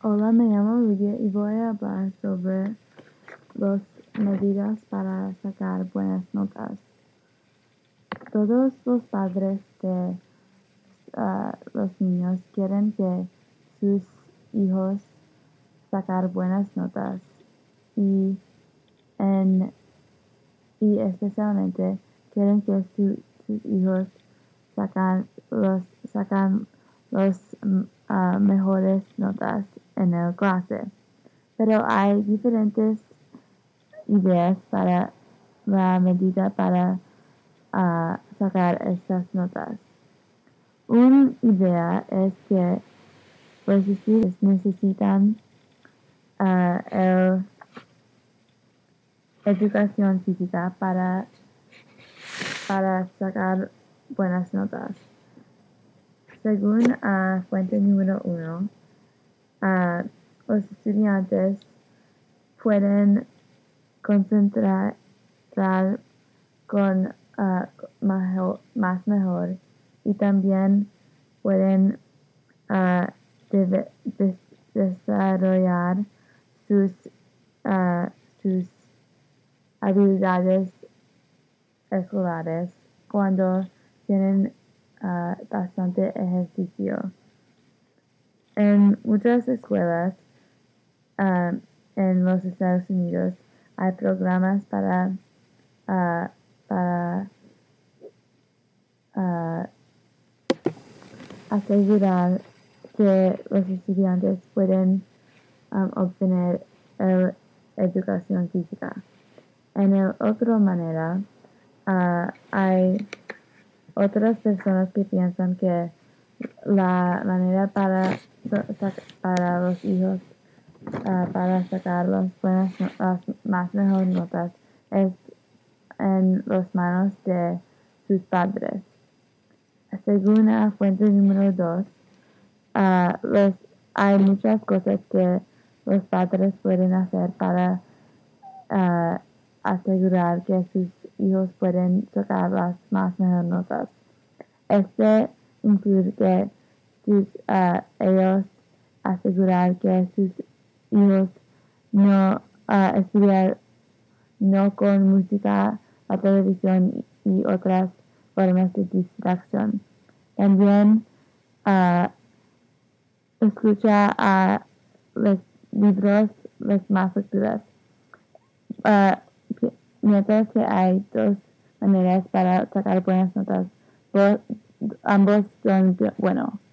Hola, me llamo Lydia y voy a hablar sobre las medidas para sacar buenas notas. Todos los padres de los niños quieren que sus hijos sacar buenas notas y especialmente quieren que sus hijos sacan los mejores notas en la clase. Pero hay diferentes ideas para la medida para sacar estas notas. Una idea es que los estudiantes necesitan educación física para sacar buenas notas. Según fuente número 1, los estudiantes pueden concentrar con más mejor y también pueden desarrollar sus habilidades escolares cuando tienen bastante ejercicio. En muchas escuelas en los Estados Unidos hay programas para asegurar que los estudiantes pueden obtener educación física. En la otra manera, hay otras personas que piensan que la manera para los hijos para sacar las más mejores notas es en las manos de sus padres. Según la fuente número 2, hay muchas cosas que los padres pueden hacer para asegurar que sus hijos pueden sacar las más mejores notas. Este incluye que ellos asegurar que sus hijos no estudiar no con música, la televisión y otras formas de distracción. También escucha los libros, las más lecturas. Mientras que hay dos maneras para sacar buenas notas, ambos son buenos.